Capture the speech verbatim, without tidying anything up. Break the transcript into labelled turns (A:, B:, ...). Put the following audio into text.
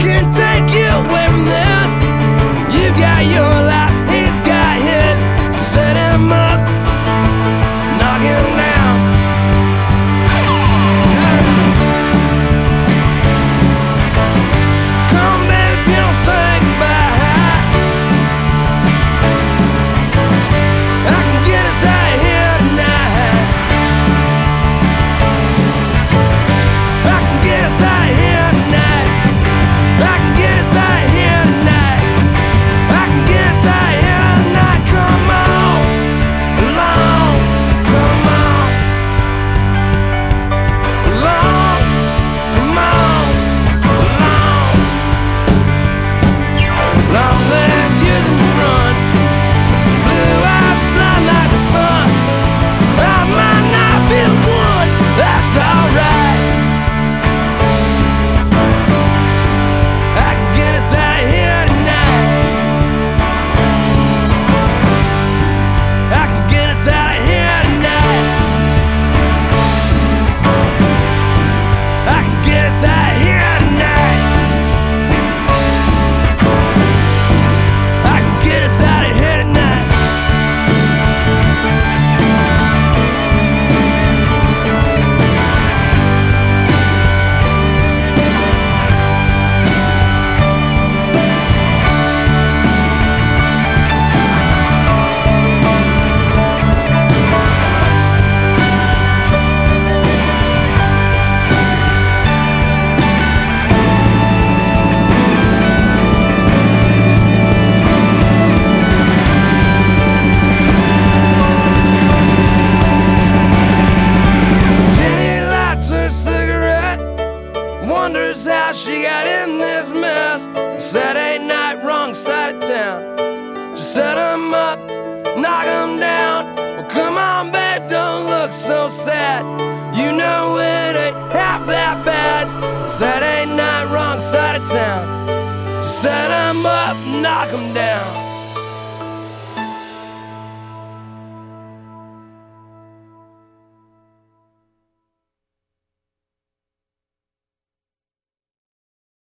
A: can take you away from this. You got your life, he's got his. So set him up, knock him down. Come baby, don't say goodbye. I can get us out of here tonight. I can get us out of here tonight. I can get us out of here tonight. I can get us out of here tonight. Come on, along, come on, along, come on, along. Long legs using to run, blue eyes blind like the sun. I might not be the one, that's alright. I can get us out of here tonight. I can get us out of here tonight. I can get us out of here tonight. I can get us out of here tonight. Jenny lights her cigarette, wonders how she got in this mess. Saturday night, wrong side of town. Just set 'em up, knock 'em down. Well, come on, babe, don't look so sad. You know it ain't half that bad. Saturday night, wrong side of town. Just set 'em up, knock 'em down.